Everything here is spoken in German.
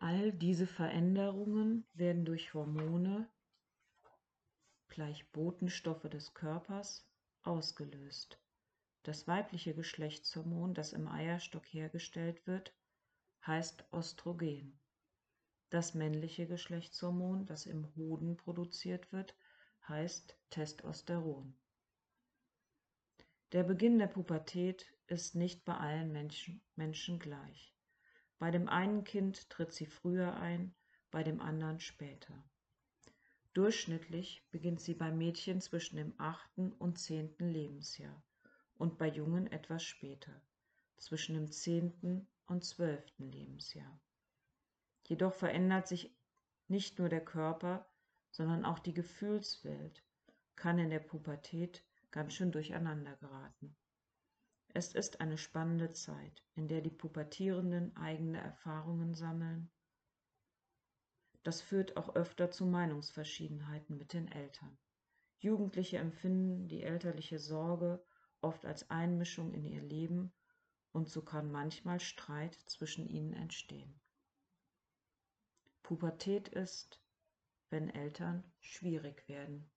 All diese Veränderungen werden durch Hormone, gleich Botenstoffe des Körpers, ausgelöst. Das weibliche Geschlechtshormon, das im Eierstock hergestellt wird, heißt Östrogen. Das männliche Geschlechtshormon, das im Hoden produziert wird, heißt Testosteron. Der Beginn der Pubertät ist nicht bei allen Menschen gleich. Bei dem einen Kind tritt sie früher ein, bei dem anderen später. Durchschnittlich beginnt sie bei Mädchen zwischen dem 8. und 10. Lebensjahr und bei Jungen etwas später, zwischen dem 10. und 12. Lebensjahr. Jedoch verändert sich nicht nur der Körper, sondern auch die Gefühlswelt kann in der Pubertät ganz schön durcheinander geraten. Es ist eine spannende Zeit, in der die Pubertierenden eigene Erfahrungen sammeln. Das führt auch öfter zu Meinungsverschiedenheiten mit den Eltern. Jugendliche empfinden die elterliche Sorge oft als Einmischung in ihr Leben und so kann manchmal Streit zwischen ihnen entstehen. Pubertät ist, wenn Eltern schwierig werden.